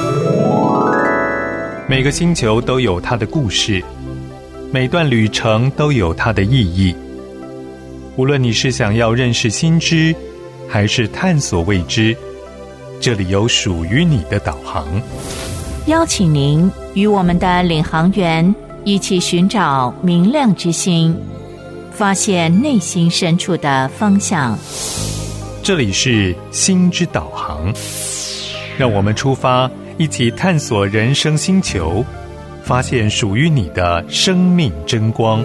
每个星球都有它的故事，每段旅程都有它的意义。无论你是想要认识新知，还是探索未知，这里有属于你的导航。 邀请您与我们的领航员一起寻找明亮之星，发现内心深处的方向。 这里是心之导航，让我们出发，一起探索人生星球，发现属于你的生命真光。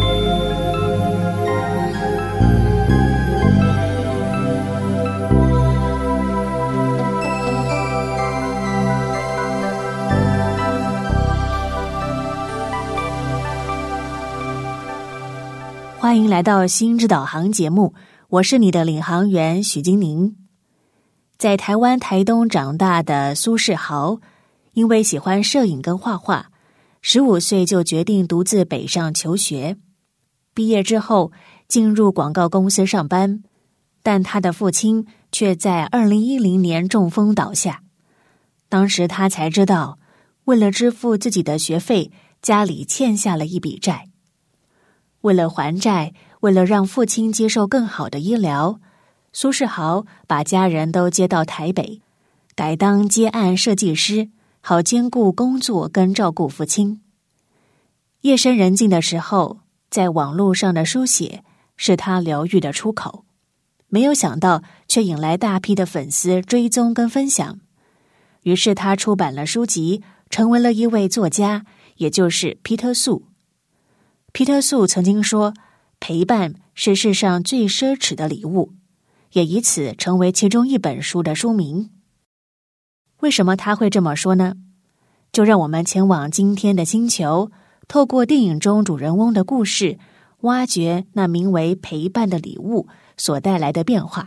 欢迎来到心之导航节目，我是你的领航员许金宁。在台湾台东长大的苏世豪，因为喜欢摄影跟画画，15岁就决定独自北上求学。毕业之后进入广告公司上班，但他的父亲却在2010年中风倒下。当时他才知道，为了支付自己的学费，家里欠下了一笔债。为了还债，为了让父亲接受更好的医疗，苏世豪把家人都接到台北，改当接案设计师，好兼顾工作跟照顾父亲。夜深人静的时候，在网络上的书写是他疗愈的出口，没有想到却引来大批的粉丝追踪跟分享。于是他出版了书籍，成为了一位作家，也就是皮特素。皮特素曾经说，陪伴是世上最奢侈的礼物，也以此成为其中一本书的书名。为什么他会这么说呢？就让我们前往今天的星球，透过电影中主人翁的故事，挖掘那名为陪伴的礼物所带来的变化。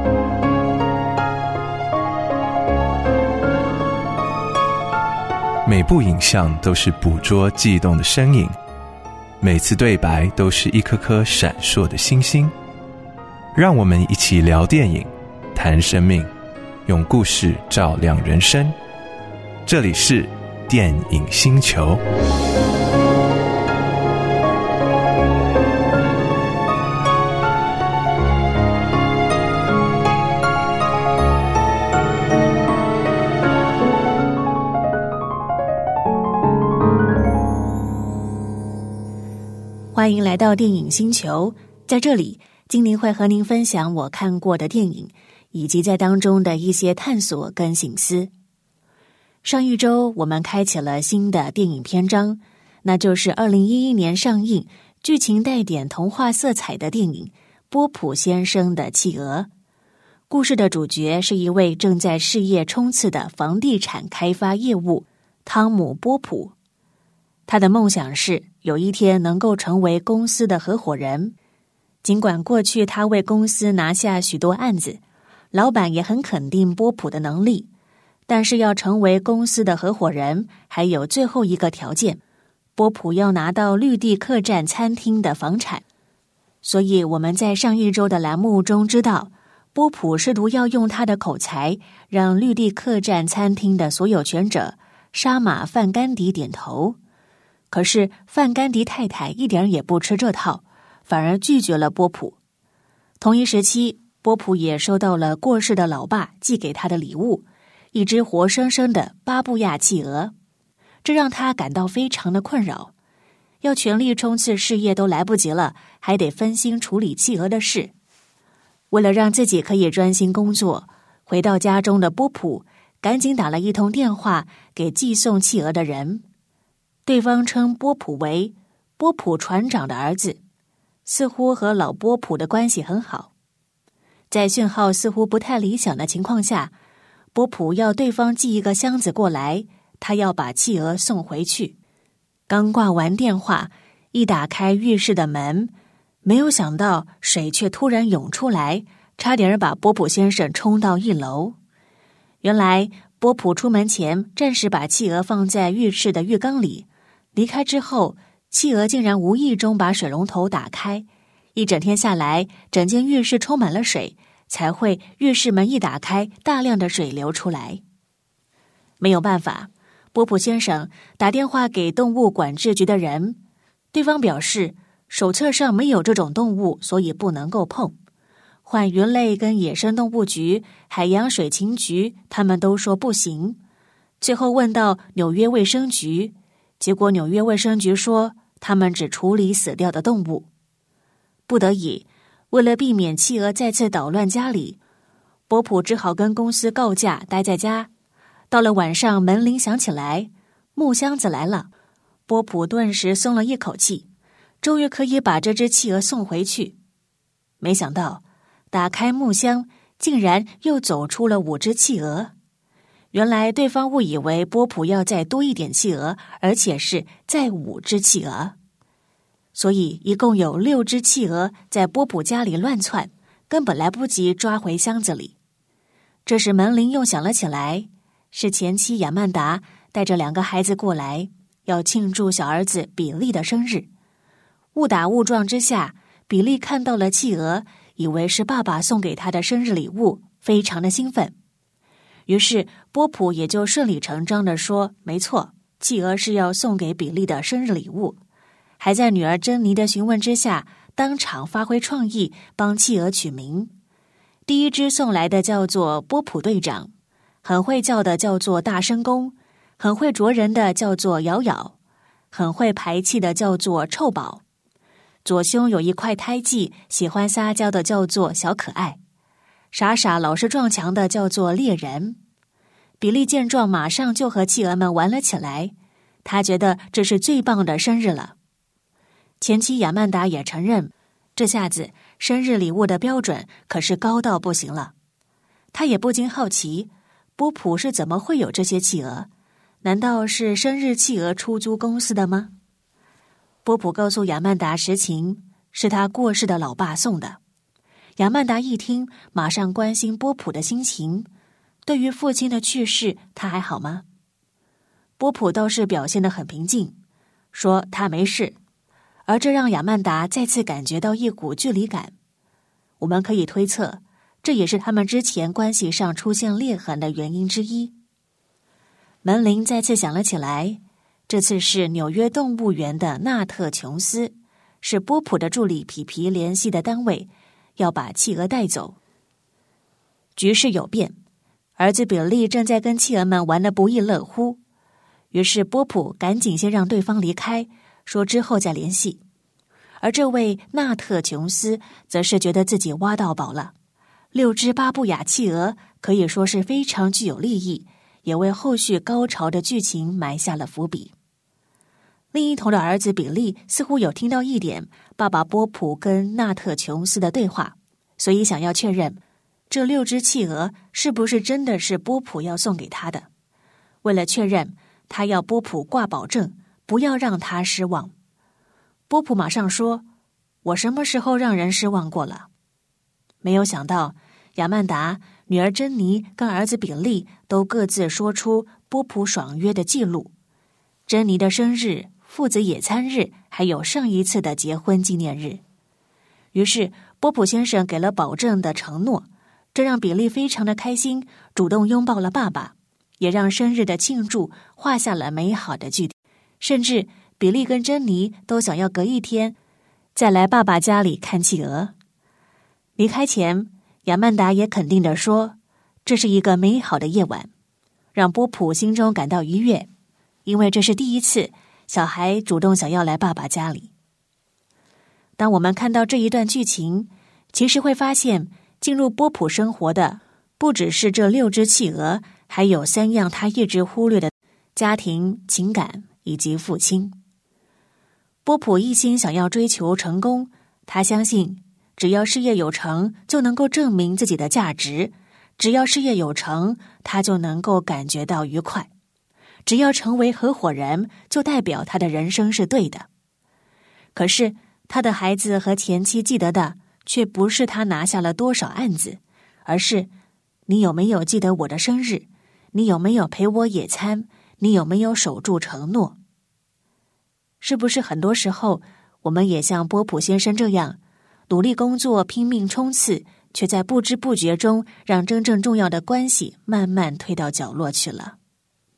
每部影像都是捕捉悸动的身影，每次对白都是一颗颗闪烁的星星。让我们一起聊电影，谈生命，用故事照亮人生。这里是电影星球。 欢迎来到电影星球，在这里金宁会和您分享我看过的电影，以及在当中的一些探索跟省思。上一周我们开启了新的电影篇章，那就是2011年上映，剧情带点童话色彩的电影《波普先生的企鹅》。故事的主角是一位正在事业冲刺的房地产开发业务汤姆·波普。他的梦想是有一天能够成为公司的合伙人。尽管过去他为公司拿下许多案子，老板也很肯定波普的能力，但是要成为公司的合伙人，还有最后一个条件，波普要拿到绿地客栈餐厅的房产。所以我们在上一周的栏目中知道，波普试图要用他的口才，让绿地客栈餐厅的所有权者沙马范甘迪点头。可是范甘迪太太一点也不吃这套，反而拒绝了波普。同一时期，波普也收到了过世的老爸寄给他的礼物，一只活生生的巴布亚企鹅。这让他感到非常的困扰，要全力冲刺事业都来不及了，还得分心处理企鹅的事。为了让自己可以专心工作，回到家中的波普赶紧打了一通电话给寄送企鹅的人。对方称波普为波普船长的儿子，似乎和老波普的关系很好。在讯号似乎不太理想的情况下，波普要对方寄一个箱子过来，他要把企鹅送回去。刚挂完电话，一打开浴室的门，没有想到水却突然涌出来，差点把波普先生冲到1楼。原来波普出门前暂时把企鹅放在浴室的浴缸里，离开之后，企鹅竟然无意中把水龙头打开，一整天下来，整间浴室充满了水，才会浴室门一打开，大量的水流出来。 没有办法，波普先生打电话给动物管制局的人，对方表示手册上没有这种动物，所以不能够碰。换鱼类跟野生动物局、海洋水禽局，他们都说不行。最后问到纽约卫生局，结果纽约卫生局说他们只处理死掉的动物。不得已，为了避免企鹅再次捣乱家里，波普只好跟公司告假，待在家。到了晚上，门铃响起来，木箱子来了，波普顿时松了一口气，终于可以把这只企鹅送回去。没想到打开木箱，竟然又走出了5只企鹅。原来对方误以为波普要再多一点企鹅，而且是再5只企鹅，所以一共有6只企鹅在波普家里乱窜，根本来不及抓回箱子里。这时门铃又响了起来，是前妻亚曼达带着2个孩子过来，要庆祝小儿子比利的生日。误打误撞之下，比利看到了企鹅，以为是爸爸送给他的生日礼物，非常的兴奋。于是波普也就顺理成章地说，没错，企鹅是要送给比利的生日礼物，还在女儿珍妮的询问之下，当场发挥创意，帮企鹅取名。第一只送来的叫做波普队长，很会叫的叫做大声公，很会啄人的叫做咬咬，很会排气的叫做臭宝，左胸有一块胎记，喜欢撒娇的叫做小可爱，傻傻老是撞墙的叫做猎人。比利见状，马上就和企鹅们玩了起来，他觉得这是最棒的生日了。前妻亚曼达也承认，这下子生日礼物的标准可是高到不行了。他也不禁好奇，波普是怎么会有这些企鹅？难道是生日企鹅出租公司的吗？波普告诉亚曼达实情，是他过世的老爸送的。亚曼达一听，马上关心波普的心情，对于父亲的去世，他还好吗？波普倒是表现得很平静，说他没事，而这让亚曼达再次感觉到一股距离感。我们可以推测，这也是他们之前关系上出现裂痕的原因之一。门铃再次响了起来，这次是纽约动物园的纳特琼斯，是波普的助理皮皮联系的单位，要把企鹅带走。局势有变，儿子比利正在跟企鹅们玩得不亦乐乎，于是波普赶紧先让对方离开，说之后再联系。而这位纳特琼斯则是觉得自己挖到宝了，6只巴布亚企鹅可以说是非常具有利益，也为后续高潮的剧情埋下了伏笔。另一头的儿子比利似乎有听到一点爸爸波普跟纳特琼斯的对话，所以想要确认这6只企鹅是不是真的是波普要送给他的。为了确认，他要波普挂保证，不要让他失望。波普马上说，我什么时候让人失望过了？没有想到亚曼达、女儿珍妮跟儿子比利都各自说出波普爽约的记录，珍妮的生日、父子野餐日，还有上一次的结婚纪念日。于是波普先生给了保证的承诺，这让比利非常的开心，主动拥抱了爸爸，也让生日的庆祝画下了美好的句点。甚至比利跟珍妮都想要隔一天再来爸爸家里看企鹅。离开前，亚曼达也肯定地说，这是一个美好的夜晚，让波普心中感到愉悦，因为这是第一次小孩主动想要来爸爸家里。当我们看到这一段剧情，其实会发现进入波普生活的不只是这6只企鹅，还有3样他一直忽略的家庭、情感以及父亲。波普一心想要追求成功，他相信只要事业有成就能够证明自己的价值，只要事业有成他就能够感觉到愉快，只要成为合伙人就代表他的人生是对的。可是他的孩子和前妻记得的却不是他拿下了多少案子，而是你有没有记得我的生日，你有没有陪我野餐，你有没有守住承诺。是不是很多时候我们也像波普先生这样努力工作，拼命冲刺，却在不知不觉中让真正重要的关系慢慢推到角落去了。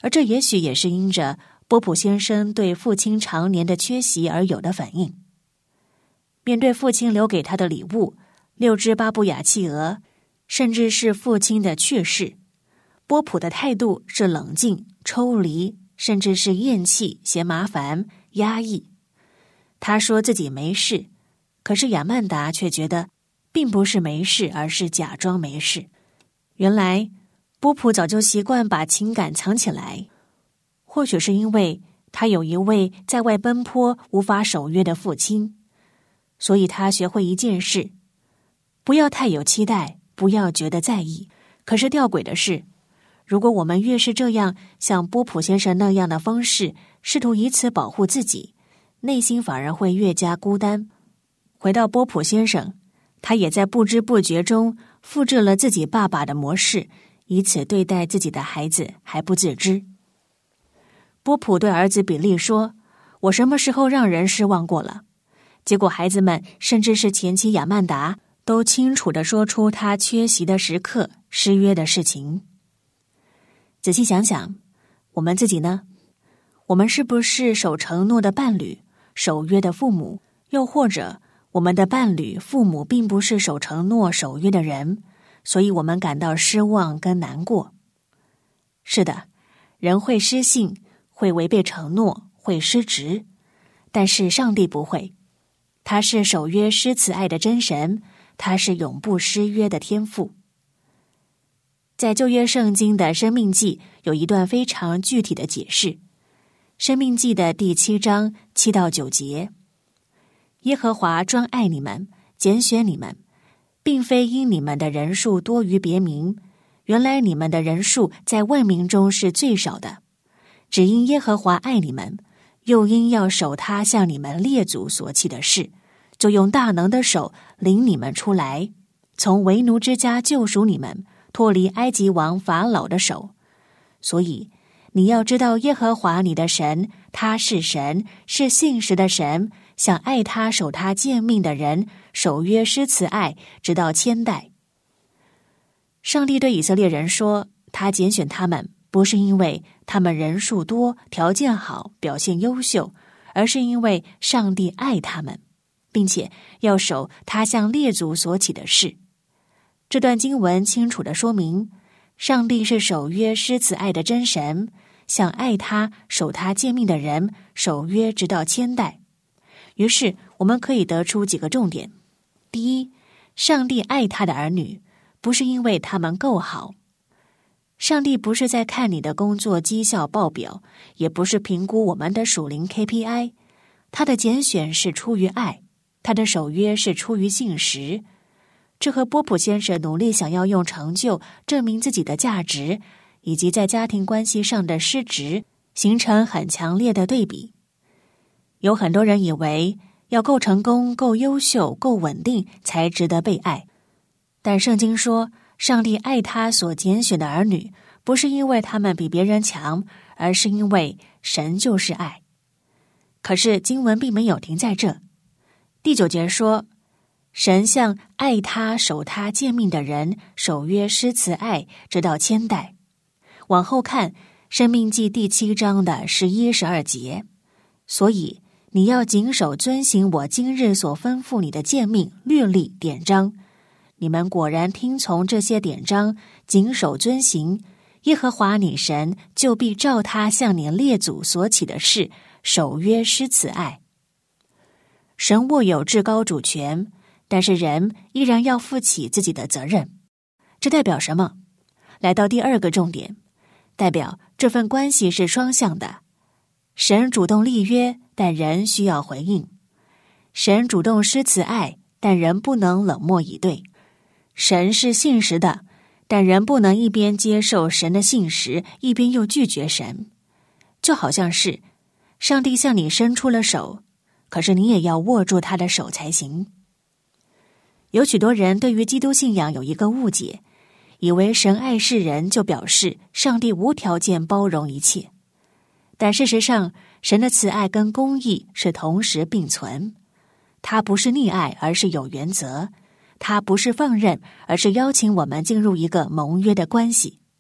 而这也许也是因着波普先生对父亲常年的缺席而有的反应。面对父亲留给他的礼物，6只巴布亚企鹅，甚至是父亲的去世，波普的态度是冷静、抽离，甚至是厌弃、嫌麻烦、压抑。他说自己没事，可是亚曼达却觉得并不是没事，而是假装没事。原来波普早就习惯把情感藏起来，或许是因为他有一位在外奔波无法守约的父亲，所以他学会一件事：不要太有期待，不要觉得在意。可是吊诡的是，如果我们越是这样像波普先生那样的方式，试图以此保护自己，内心反而会越加孤单。回到波普先生，他也在不知不觉中复制了自己爸爸的模式，以此对待自己的孩子还不自知。波普对儿子比利说：我什么时候让人失望过了？结果孩子们甚至是前妻亚曼达都清楚地说出他缺席的时刻、失约的事情。仔细想想，我们自己呢？我们是不是守承诺的伴侣、守约的父母？又或者我们的伴侣、父母并不是守承诺、守约的人，所以我们感到失望跟难过？是的，人会失信，会违背承诺，会失职，但是上帝不会。他是守约施慈爱的真神，他是永不失约的天父。在旧约圣经的申命记有一段非常具体的解释，申命记的第7章7到9节：耶和华专爱你们，拣选你们，并非因你们的人数多于别民，原来你们的人数在万民中是最少的，只因耶和华爱你们，又因要守他向你们列祖所起的事，就用大能的手领你们出来，从为奴之家救赎你们，脱离埃及王法老的手。所以你要知道耶和华你的神，他是神，是信实的神，想爱他守他诫命的人，守约施慈爱，直到千代。上帝对以色列人说，他拣选他们不是因为他们人数多、条件好、表现优秀，而是因为上帝爱他们，并且要守他向列祖所起的事。这段经文清楚地说明，上帝是守约施慈爱的真神，想爱他守他诫命的人，守约直到千代。于是我们可以得出几个重点。第一，上帝爱他的儿女，不是因为他们够好。上帝不是在看你的工作绩效报表，也不是评估我们的属灵 KPI。 他的拣选是出于爱，他的守约是出于信实。这和波普先生努力想要用成就证明自己的价值，以及在家庭关系上的失职，形成很强烈的对比。有很多人以为要够成功、够优秀、够稳定才值得被爱，但圣经说，上帝爱他所拣选的儿女，不是因为他们比别人强，而是因为神就是爱。可是经文并没有停在这。第9节说，神向爱他守他诫命的人，守约施慈爱，直到千代。往后看申命记第7章的11、12节，所以你要谨守遵行我今日所吩咐你的诫命、律例、典章。你们果然听从这些典章，谨守遵行，耶和华你神就必照他向你列祖所起的事，守约施慈爱。神握有至高主权，但是人依然要负起自己的责任。这代表什么？来到第2个重点，代表这份关系是双向的。神主动立约，但人需要回应。神主动施慈爱，但人不能冷漠以对。神是信实的，但人不能一边接受神的信实，一边又拒绝神。就好像是上帝向你伸出了手，可是你也要握住他的手才行。有许多人对于基督信仰有一个误解，以为神爱世人就表示上帝无条件包容一切。但事实上，神的慈爱跟公义是同时并存。他不是溺爱，而是有原则。他不是放任，而是邀请我们进入一个盟约的关系。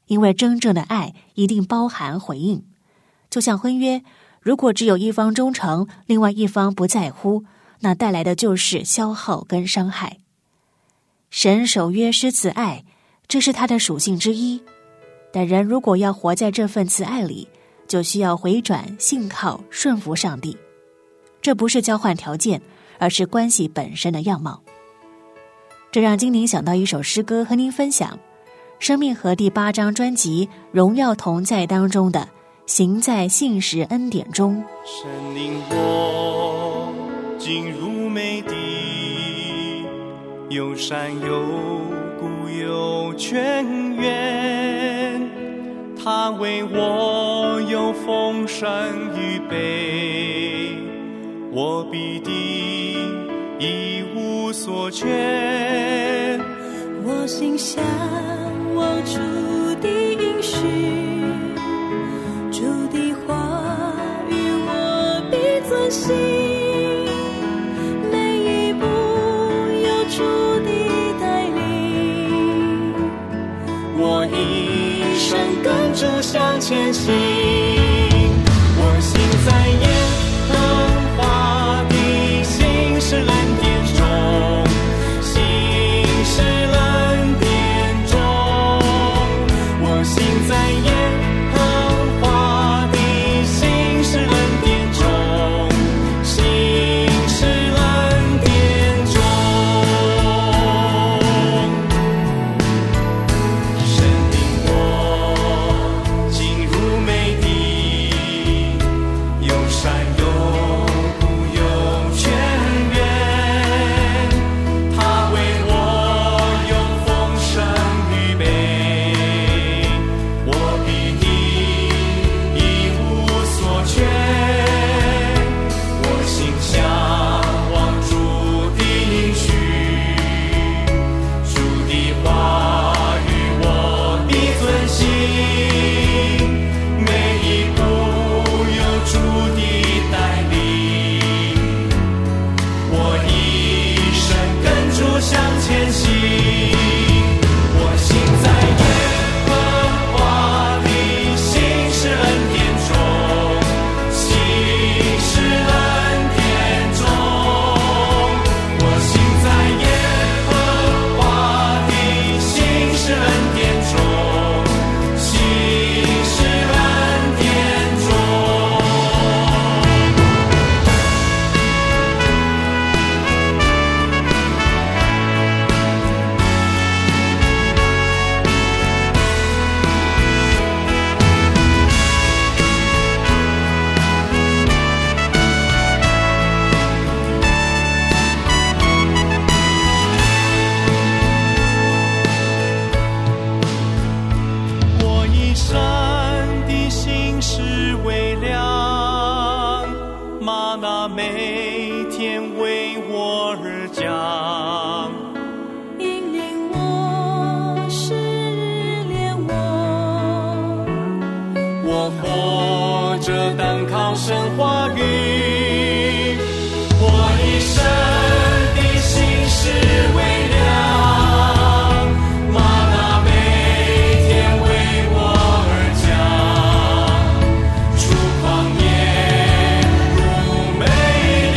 因为真正的爱一定包含回应。就像婚约，如果只有一方忠诚，另外一方不在乎，那带来的就是消耗跟伤害。神守约施慈爱，这是他的属性之一。但人如果要活在这份慈爱里，就需要回转、信靠、顺服上帝。这不是交换条件，而是关系本身的样貌。这让金宁想到一首诗歌和您分享，生命河第8章专辑《荣耀同在》当中的行在信实恩典中。 神领我进入美地，有山有谷有泉源，他为我有丰盛预备，我必定一无所缺。 我心向往主的应许，主的话语我必遵行，每一步有主的带领， 我一生跟主向前行。我行在耶和华的信实恩典中，信实恩典中，我行在耶和华的信实恩典中，信实恩典中。神领我进入美地，有山有谷有泉源，他为我有丰盛预备，我必定一无所缺。我心向往主的应许，主的话语我必遵行，每一步有主的带领，我一生跟主向前行。我行在耶和华的信实恩典中，信实恩典中，我行在耶和华的信实恩典中，信实恩典中。我一生的心是微亮，吗哪每天为我而降。 引领我，使炼我， 我活着单靠神话语，我一生的心是微亮，吗哪每天为我而降，出旷野入美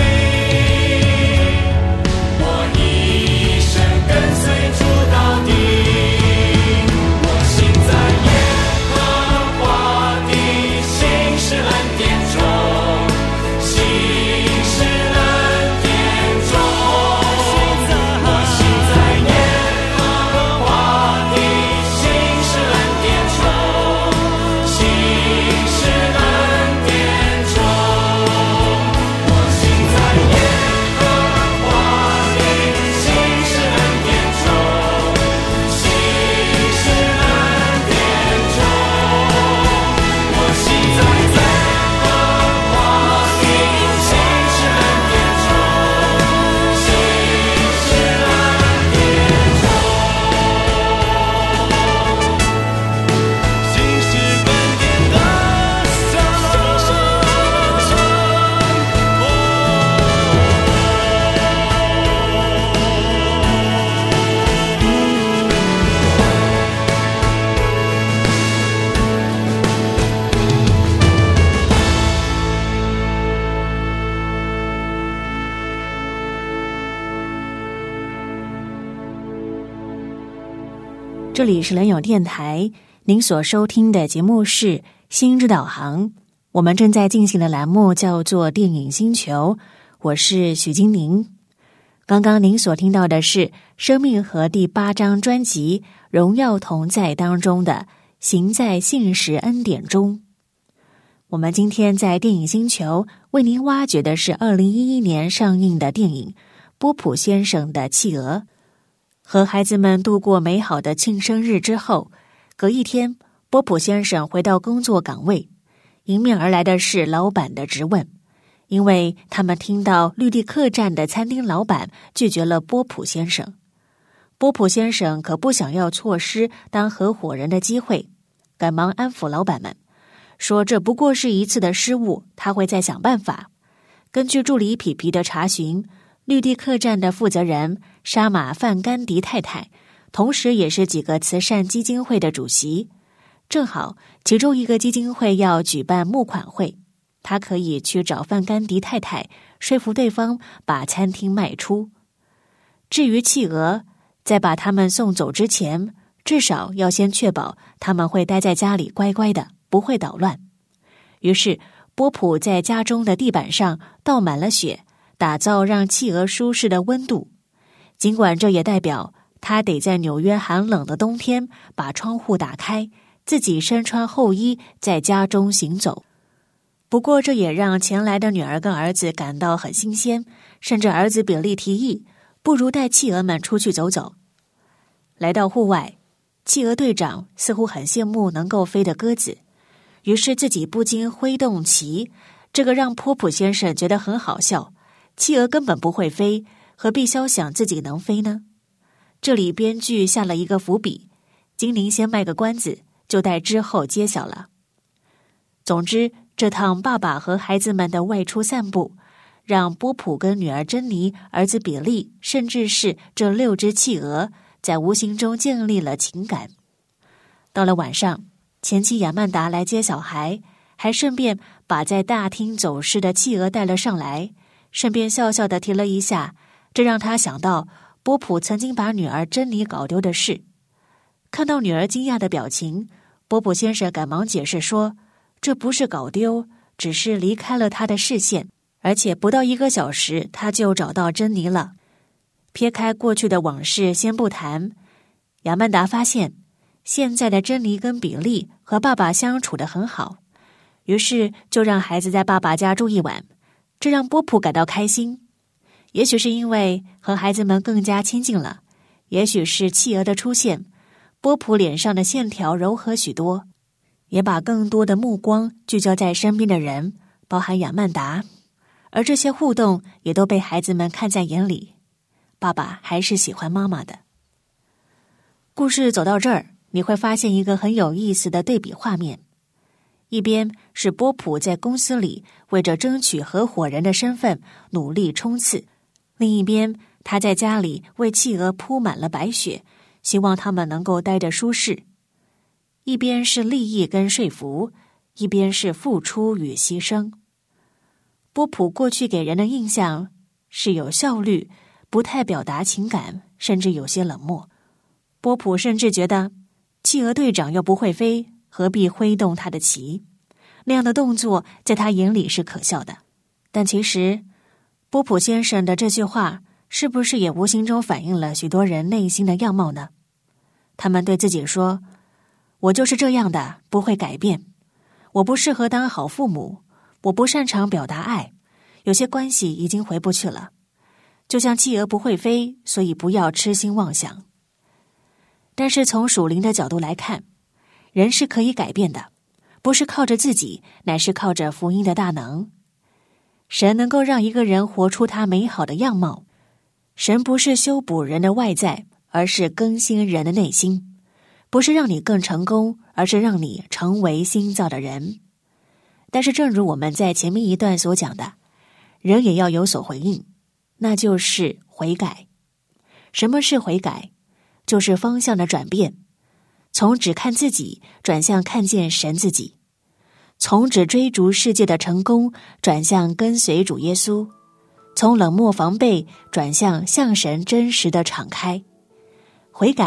这里是人友电台，您所收听的节目是心之导航。我们正在进行的栏目叫做电影星球，我是许金玲。刚刚您所听到的是生命河第8章专辑荣耀同在当中的行在信实恩典中。我们今天在电影星球为您挖掘的是2011年上映的电影波普先生的企鹅。和孩子们度过美好的庆生日之后，隔一天，波普先生回到工作岗位，迎面而来的是老板的质问，因为他们听到绿地客栈的餐厅老板拒绝了波普先生。波普先生可不想要错失当合伙人的机会，赶忙安抚老板们，说这不过是一次的失误，他会再想办法。根据助理皮皮的查询，绿地客栈的负责人沙马范甘迪太太，同时也是几个慈善基金会的主席。正好其中一个基金会要举办募款会，他可以去找范甘迪太太，说服对方把餐厅卖出。至于企鹅，在把他们送走之前，至少要先确保他们会待在家里乖乖的，不会捣乱。于是波普在家中的地板上倒满了雪，打造让企鹅舒适的温度。尽管这也代表他得在纽约寒冷的冬天把窗户打开，自己身穿厚衣在家中行走。不过这也让前来的女儿跟儿子感到很新鲜，甚至儿子比利提议不如带企鹅们出去走走。来到户外，企鹅队长似乎很羡慕能够飞的鸽子，于是自己不禁挥动旗，这个让波普先生觉得很好笑。企鹅根本不会飞，何必肖想自己能飞呢？这里编剧下了一个伏笔，精灵先卖个关子，就待之后揭晓了。总之，这趟爸爸和孩子们的外出散步，让波普跟女儿珍妮、儿子比利，甚至是这6只企鹅，在无形中建立了情感。到了晚上，前妻亚曼达来接小孩，还顺便把在大厅走失的企鹅带了上来，顺便笑笑地提了一下，这让他想到波普曾经把女儿珍妮搞丢的事。看到女儿惊讶的表情，波普先生赶忙解释说，这不是搞丢，只是离开了他的视线，而且不到1个小时他就找到珍妮了。撇开过去的往事先不谈，亚曼达发现现在的珍妮跟比利和爸爸相处得很好，于是就让孩子在爸爸家住一晚，这让波普感到开心。也许是因为和孩子们更加亲近了，也许是企鹅的出现，波普脸上的线条柔和许多，也把更多的目光聚焦在身边的人，包含亚曼达，而这些互动也都被孩子们看在眼里。爸爸还是喜欢妈妈的。故事走到这儿，你会发现一个很有意思的对比画面。一边是波普在公司里为着争取合伙人的身份努力冲刺，另一边他在家里为企鹅铺满了白雪，希望他们能够待得舒适。一边是利益跟说服，一边是付出与牺牲。波普过去给人的印象是有效率，不太表达情感，甚至有些冷漠。波普甚至觉得企鹅队长又不会飞，何必挥动他的旗？那样的动作在他眼里是可笑的。但其实波普先生的这句话是不是也无形中反映了许多人内心的样貌呢？他们对自己说，我就是这样的，不会改变。我不适合当好父母，我不擅长表达爱，有些关系已经回不去了。就像企鹅不会飞，所以不要痴心妄想。但是从属灵的角度来看，人是可以改变的，不是靠着自己，乃是靠着福音的大能。神能够让一个人活出他美好的样貌。神不是修补人的外在，而是更新人的内心。不是让你更成功，而是让你成为新造的人。但是正如我们在前面一段所讲的，人也要有所回应，那就是悔改。什么是悔改？就是方向的转变，从只看自己转向看见神自己，从只追逐世界的成功转向跟随主耶稣，从冷漠防备转向神真实的敞开。悔改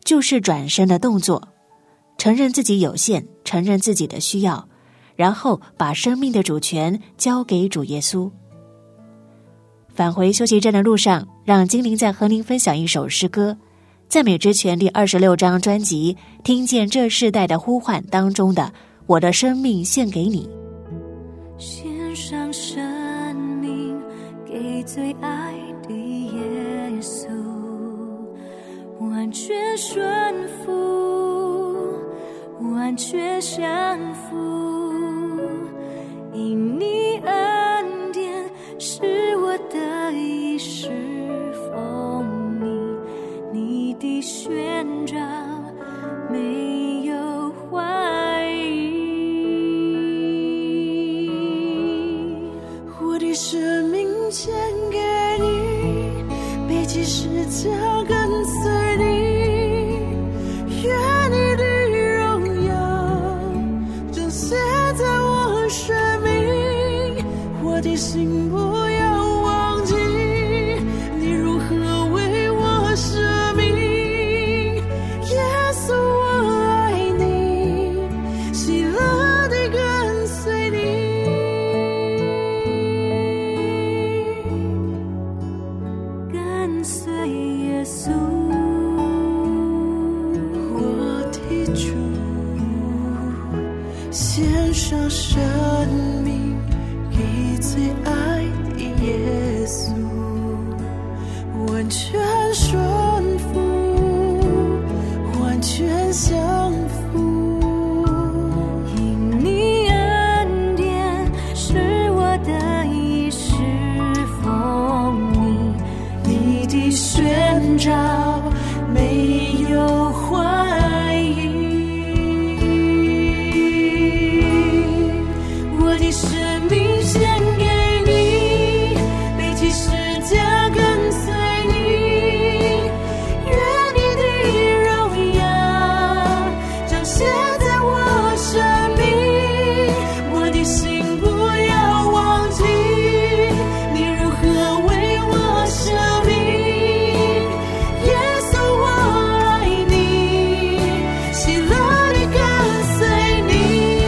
就是转身的动作，承认自己有限，承认自己的需要，然后把生命的主权交给主耶稣。返回休息站的路上，让精灵再和您分享一首诗歌，赞美之泉第26张专辑《听见这世代的呼唤》当中的我的生命献给你。 献上生命给最爱的耶稣，完全顺服，完全降服，因你恩典是我的衣食奉你，你的宣召没有怀疑。我的生命献给你，背起十字架跟随你，愿你的荣耀彰显在我生命，我的心不要忘记你如何为我舍命，耶稣我爱你，喜乐地跟随你，跟随耶稣。我的主，献上生命给最爱的耶稣，完全顺服，完全降服，因你恩典是我的衣食奉你，你的宣召没有怀疑，我的生命献给你，背起十字架跟随你，愿你的荣耀彰显在我生命，我的心不要忘记你如何为我舍命，耶稣我爱你，喜乐地跟随你。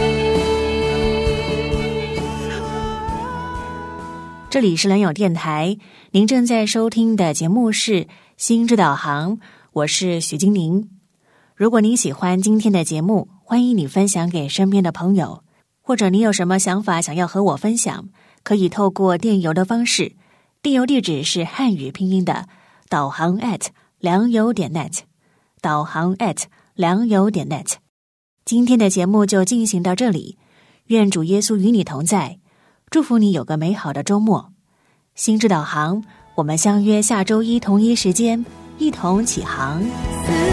这里是良友电台，您正在收听的节目是心之导航，我是许金玲。如果您喜欢今天的节目，欢迎你分享给身边的朋友，或者你有什么想法想要和我分享，可以透过电邮的方式，电邮地址是汉语拼音的导航@良友.net， 导航@良友.net。 今天的节目就进行到这里，愿主耶稣与你同在，祝福你有个美好的周末。心之导航，我们相约下周一同一时间，一同起航。